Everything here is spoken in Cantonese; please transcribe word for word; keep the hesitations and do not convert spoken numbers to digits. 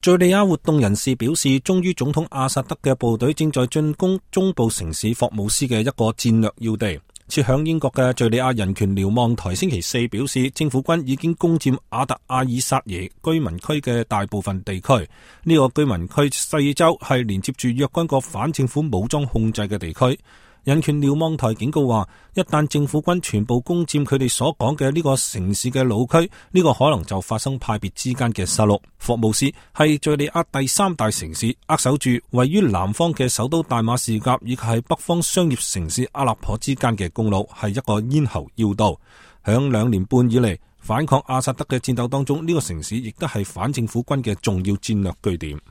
敘利亞活動人士表示，忠於總統阿薩德嘅部隊正在進攻中部城市霍姆斯嘅一個戰略要地。設響英國嘅敘利亞人權瞭望台星期四表示，政府軍已經攻佔阿特阿爾薩耶居民區嘅大部分地區。呢、這個居民區四周係連接住若干個反政府武裝控制嘅地區。人權瞭望台警告話，一旦政府軍全部攻佔佢哋所講嘅呢個城市嘅老區，呢、這個可能就發生派別之間嘅殺戮。霍姆斯係敘利亞第三大城市，扼守住位於南方嘅首都大馬士革以及係北方商業城市阿勒頗之間嘅公路，係一個咽喉要道。響兩年半以嚟，反抗阿薩德嘅戰鬥當中，呢、這個城市亦都係反政府軍嘅重要戰略據點。